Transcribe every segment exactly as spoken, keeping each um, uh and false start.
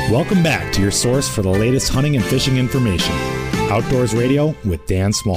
Welcome back to your source for the latest hunting and fishing information. Outdoors Radio with Dan Small.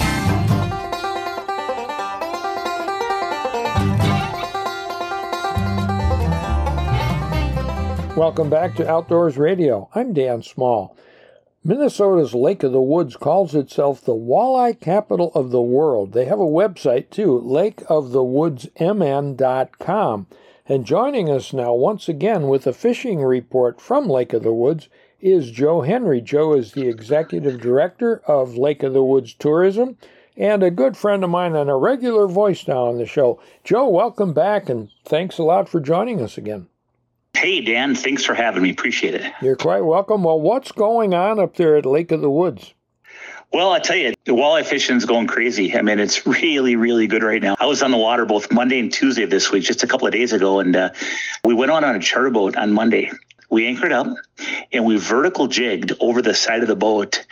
Welcome back to Outdoors Radio. I'm Dan Small. Minnesota's Lake of the Woods calls itself the walleye capital of the world. They have a website too, lake of the woods m n dot com. And joining us now once again with a fishing report from Lake of the Woods is Joe Henry. Joe is the executive director of Lake of the Woods Tourism and a good friend of mine and a regular voice now on the show. Joe, welcome back and thanks a lot for joining us again. Hey, Dan, thanks for having me. Appreciate it. You're quite welcome. Well, what's going on up there at Lake of the Woods? Well, I tell you, the walleye fishing is going crazy. I mean, it's really, really good right now. I was on the water both Monday and Tuesday of this week, just a couple of days ago, and uh, we went on on a charter boat on Monday. We anchored up, and we vertical jigged over the side of the boat.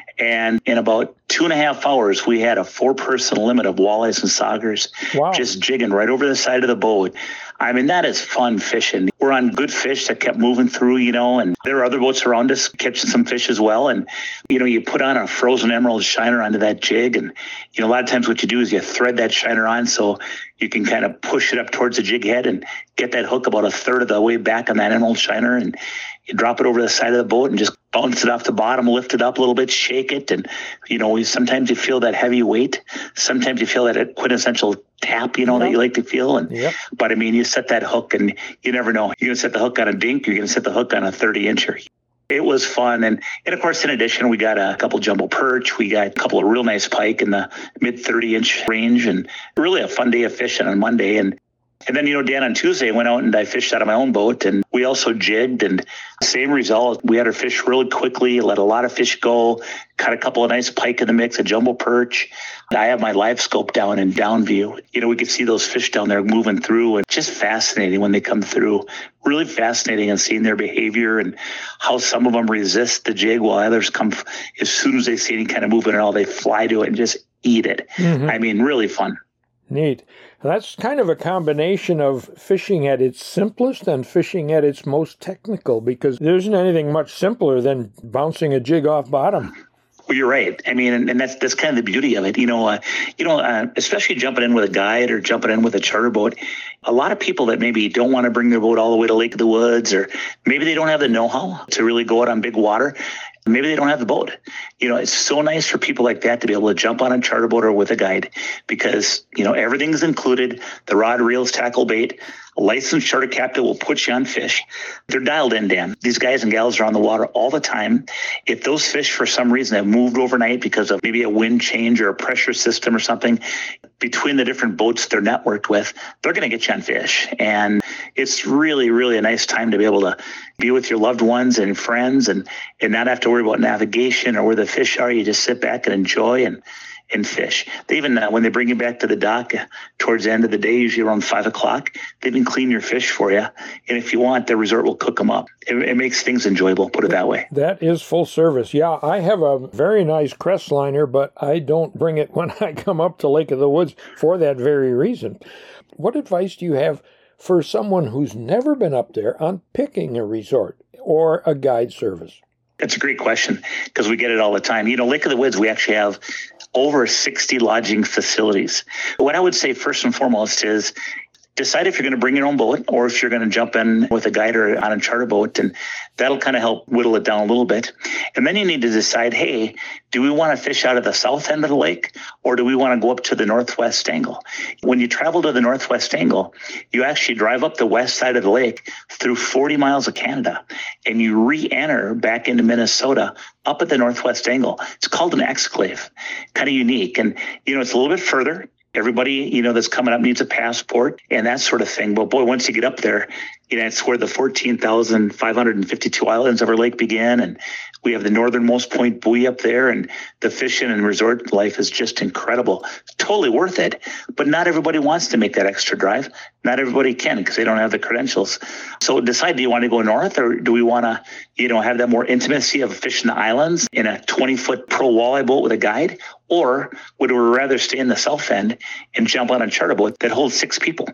And in about two and a half hours, we had a four-person limit of walleyes and saugers. Wow. Just jigging right over the side of the boat. I mean, that is fun fishing. We're on good fish that kept moving through, you know, and there are other boats around us catching some fish as well. And, you know, you put on a frozen emerald shiner onto that jig. And, you know, a lot of times what you do is you thread that shiner on so you can kind of push it up towards the jig head and get that hook about a third of the way back on that emerald shiner. And you drop it over the side of the boat and just bounce it off the bottom, lift it up a little bit, shake it. And, you know, sometimes you feel that heavy weight. Sometimes you feel that quintessential tap, you know, yep. that you like to feel. And yep. But I mean, you set that hook and you never know. You're going to set the hook on a dink. You're going to set the hook on a thirty incher. It was fun. And, and of course, in addition, we got a couple jumbo perch. We got a couple of real nice pike in the mid thirty inch range and really a fun day of fishing on Monday. And And then, you know, Dan, on Tuesday, I went out and I fished out of my own boat and we also jigged and same result. We had our fish really quickly, let a lot of fish go, caught a couple of nice pike in the mix, a jumbo perch. I have my live scope down in down view. You know, we could see those fish down there moving through and just fascinating when they come through. Really fascinating and seeing their behavior and how some of them resist the jig while others come as soon as they see any kind of movement at all, they fly to it and just eat it. Mm-hmm. I mean, really fun. Neat. That's kind of a combination of fishing at its simplest and fishing at its most technical, because there isn't anything much simpler than bouncing a jig off bottom. Well, you're right. I mean, and, and that's that's kind of the beauty of it. You know, uh, you know, uh, especially jumping in with a guide or jumping in with a charter boat. A lot of people that maybe don't want to bring their boat all the way to Lake of the Woods, or maybe they don't have the know-how to really go out on big water. Maybe they don't have the boat. You know, it's so nice for people like that to be able to jump on a charter boat or with a guide because, you know, everything's included. The rod, reels, tackle, bait. A licensed charter captain will put you on fish. They're dialed in, Dan. These guys and gals are on the water all the time. If those fish, for some reason, have moved overnight because of maybe a wind change or a pressure system or something, between the different boats they're networked with, they're going to get you on fish. And it's really, really a nice time to be able to be with your loved ones and friends and, and not have to worry about navigation or where the fish are. You just sit back and enjoy and, and fish. They even, uh, when they bring you back to the dock uh, towards the end of the day, usually around five o'clock, they even clean your fish for you. And if you want, the resort will cook them up. It, it makes things enjoyable, put it that way. That is full service. Yeah, I have a very nice Crestliner, but I don't bring it when I come up to Lake of the Woods for that very reason. What advice do you have for someone who's never been up there on picking a resort or a guide service? That's a great question because we get it all the time. You know, Lake of the Woods, we actually have over sixty lodging facilities. What I would say first and foremost is decide if you're going to bring your own boat or if you're going to jump in with a guide or on a charter boat, and that'll kind of help whittle it down a little bit. And then you need to decide, hey, do we want to fish out of the south end of the lake or do we want to go up to the northwest angle? When you travel to the northwest angle, you actually drive up the west side of the lake through forty miles of Canada and you re-enter back into Minnesota up at the northwest angle. It's called an exclave, kind of unique. And, you know, it's a little bit further. Everybody, you know, that's coming up needs a passport and that sort of thing. But boy, once you get up there, you know, it's where the fourteen thousand five hundred fifty-two islands of our lake begin. And we have the northernmost point buoy up there, and the fishing and resort life is just incredible. Totally worth it. But not everybody wants to make that extra drive. Not everybody can because they don't have the credentials. So decide, do you want to go north or do we want to, you know, have that more intimacy of fishing the islands in a twenty foot pro walleye boat with a guide? Or would we rather stay in the south end and jump on a charter boat that holds six people?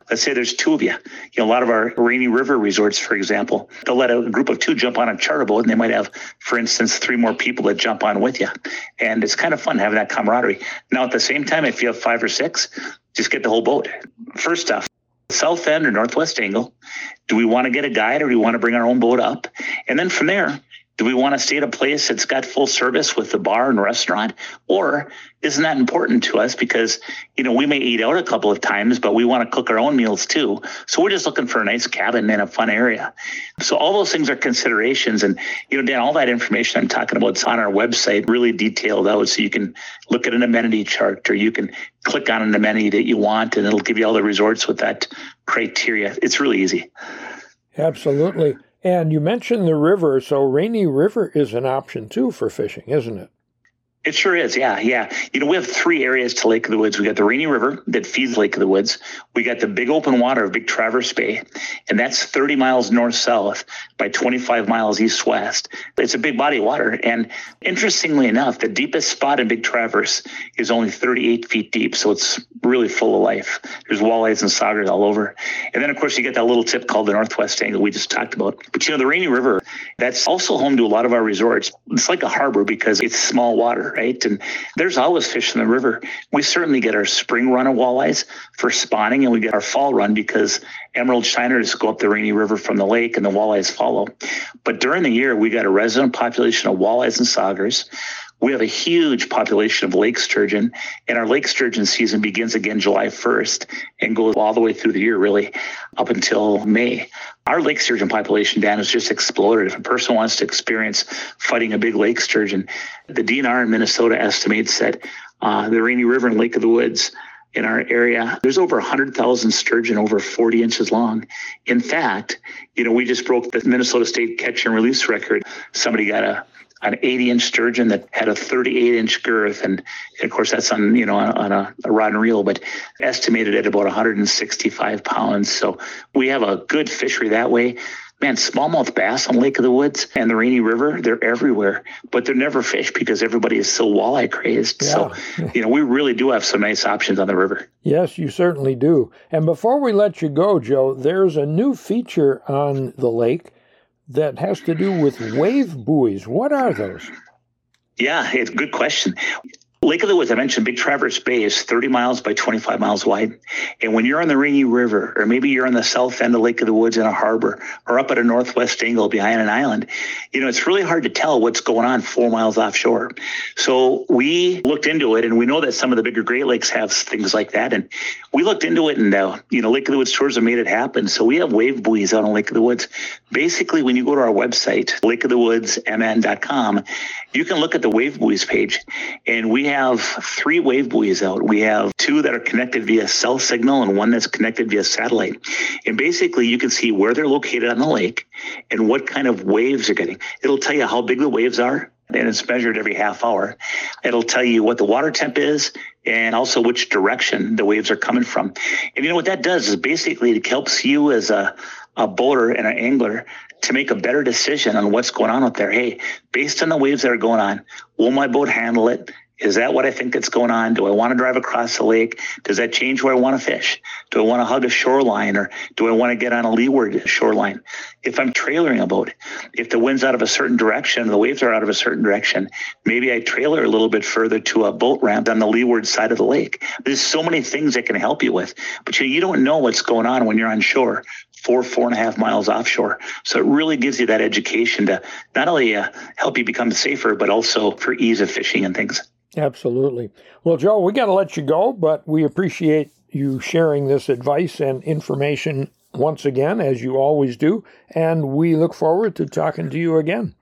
Let's say there's two of you. You know, a lot of our Rainy River resorts, for example, they'll let a group of two jump on a charter boat, and they might have, for instance, three more people that jump on with you. And it's kind of fun having that camaraderie. Now, at the same time, if you have five or six, just get the whole boat. First off, South End or Northwest Angle, do we want to get a guide or do we want to bring our own boat up? And then from there, do we want to stay at a place that's got full service with the bar and restaurant? Or isn't that important to us because, you know, we may eat out a couple of times, but we want to cook our own meals too. So we're just looking for a nice cabin in a fun area. So all those things are considerations. And, you know, Dan, all that information I'm talking about is on our website, really detailed out. So you can look at an amenity chart or you can click on an amenity that you want and it'll give you all the resorts with that criteria. It's really easy. Absolutely. And you mentioned the river, so Rainy River is an option too for fishing, isn't it? It sure is, yeah, yeah. You know, we have three areas to Lake of the Woods. We got the Rainy River that feeds Lake of the Woods. We got the big open water of Big Traverse Bay, and that's thirty miles north-south by twenty-five miles east-west. It's a big body of water, and interestingly enough, the deepest spot in Big Traverse is only thirty-eight feet deep, so it's really full of life. There's walleyes and saugers all over. And then, of course, you get that little tip called the Northwest Angle we just talked about. But, you know, the Rainy River, that's also home to a lot of our resorts. It's like a harbor because it's small water, right? And there's always fish in the river. We certainly get our spring run of walleyes for spawning, and we get our fall run because emerald shiners go up the Rainy River from the lake and the walleyes follow. But during the year, we got a resident population of walleyes and saugers. We have a huge population of lake sturgeon, and our lake sturgeon season begins again July first and goes all the way through the year, really, up until May. Our lake sturgeon population, Dan, has just exploded. If a person wants to experience fighting a big lake sturgeon, the D N R in Minnesota estimates that uh, the Rainy River and Lake of the Woods in our area, there's over one hundred thousand sturgeon over forty inches long. In fact, you know, we just broke the Minnesota State catch and release record. Somebody got a an eighty inch sturgeon that had a thirty-eight inch girth. And, and of course, that's on, you know, on, on a, a rod and reel, but estimated at about one hundred sixty-five pounds. So we have a good fishery that way. Man, smallmouth bass on Lake of the Woods and the Rainy River, they're everywhere, but they're never fished because everybody is so walleye crazed. Yeah. So, you know, we really do have some nice options on the river. Yes, you certainly do. And before we let you go, Joe, there's a new feature on the lake that has to do with wave buoys. What are those? Yeah, it's a good question. Lake of the Woods, I mentioned Big Traverse Bay is thirty miles by twenty-five miles wide. And when you're on the Rainy River, or maybe you're on the south end of Lake of the Woods in a harbor, or up at a northwest angle behind an island, you know, it's really hard to tell what's going on four miles offshore. So we looked into it, and we know that some of the bigger Great Lakes have things like that. And we looked into it, and, uh, you know, Lake of the Woods Tours have made it happen. So we have wave buoys out on Lake of the Woods. Basically, when you go to our website, lake of the woods m n dot com, you can look at the wave buoys page, and we have three wave buoys out. We have two that are connected via cell signal and one that's connected via satellite. And basically, you can see where they're located on the lake and what kind of waves they're getting. It'll tell you how big the waves are, and it's measured every half hour. It'll tell you what the water temp is and also which direction the waves are coming from. And you know what that does is basically it helps you as a, a boater and an angler to make a better decision on what's going on out there. Hey, based on the waves that are going on, will my boat handle it? Is that what I think that's going on? Do I want to drive across the lake? Does that change where I want to fish? Do I want to hug a shoreline, or do I want to get on a leeward shoreline? If I'm trailering a boat, if the wind's out of a certain direction, the waves are out of a certain direction, maybe I trailer a little bit further to a boat ramp on the leeward side of the lake. There's so many things that can help you with, but you, you don't know what's going on when you're on shore, four, four and a half miles offshore. So it really gives you that education to not only uh, help you become safer, but also for ease of fishing and things. Absolutely. Well, Joe, we got to let you go, but we appreciate you sharing this advice and information once again, as you always do, and we look forward to talking to you again.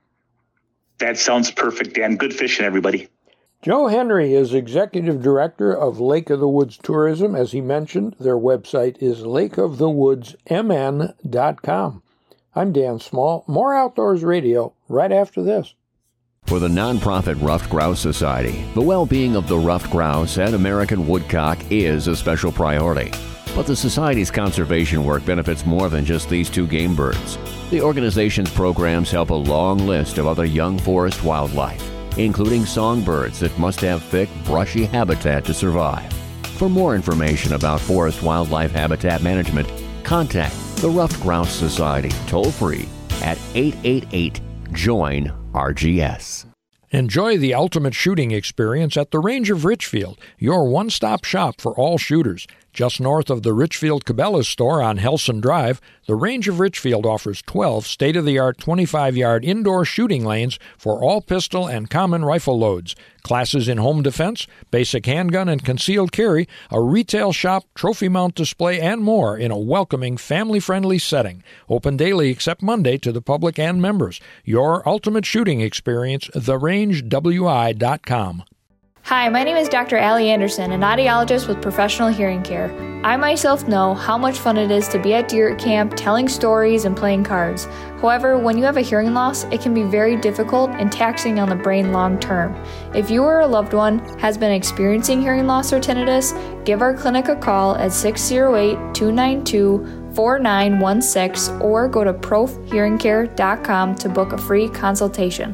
That sounds perfect, Dan. Good fishing, everybody. Joe Henry is Executive Director of Lake of the Woods Tourism. As he mentioned, their website is lake of the woods m n dot com. I'm Dan Small. More Outdoors Radio right after this. For the nonprofit Ruffed Grouse Society, the well-being of the ruffed grouse and American woodcock is a special priority. But the Society's conservation work benefits more than just these two game birds. The organization's programs help a long list of other young forest wildlife, including songbirds that must have thick, brushy habitat to survive. For more information about forest wildlife habitat management, contact the Ruffed Grouse Society toll-free at eight eight eight, join R G S. Enjoy the ultimate shooting experience at the Range of Richfield, your one-stop shop for all shooters. Just north of the Richfield Cabela's store on Helson Drive, the Range of Richfield offers twelve state-of-the-art twenty-five-yard indoor shooting lanes for all pistol and common rifle loads, classes in home defense, basic handgun and concealed carry, a retail shop, trophy mount display, and more in a welcoming, family-friendly setting. Open daily except Monday to the public and members. Your ultimate shooting experience, the range w i dot com. Hi, my name is Doctor Allie Anderson, an audiologist with Professional Hearing Care. I myself know how much fun it is to be at deer camp, telling stories and playing cards. However, when you have a hearing loss, it can be very difficult and taxing on the brain long term. If you or a loved one has been experiencing hearing loss or tinnitus, give our clinic a call at six oh eight, two nine two, four nine one six or go to prof hearing care dot com to book a free consultation.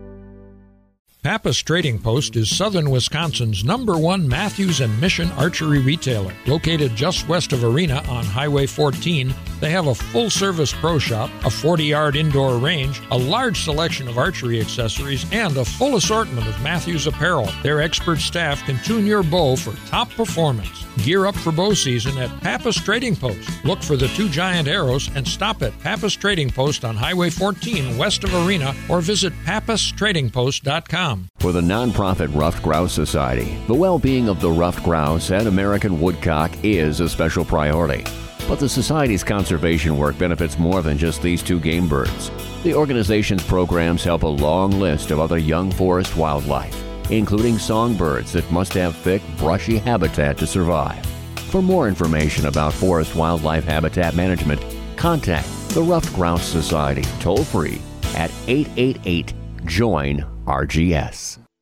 Pappas Trading Post is southern Wisconsin's number one Matthews and Mission archery retailer. Located just west of Arena on Highway fourteen, they have a full-service pro shop, a forty-yard indoor range, a large selection of archery accessories, and a full assortment of Matthews apparel. Their expert staff can tune your bow for top performance. Gear up for bow season at Pappas Trading Post. Look for the two giant arrows and stop at Pappas Trading Post on Highway fourteen west of Arena or visit pappas trading post dot com. For the nonprofit Ruffed Grouse Society, the well-being of the ruffed grouse and American woodcock is a special priority. But the Society's conservation work benefits more than just these two game birds. The organization's programs help a long list of other young forest wildlife, including songbirds that must have thick, brushy habitat to survive. For more information about forest wildlife habitat management, contact the Ruffed Grouse Society toll-free at eight eight eight, join R G S.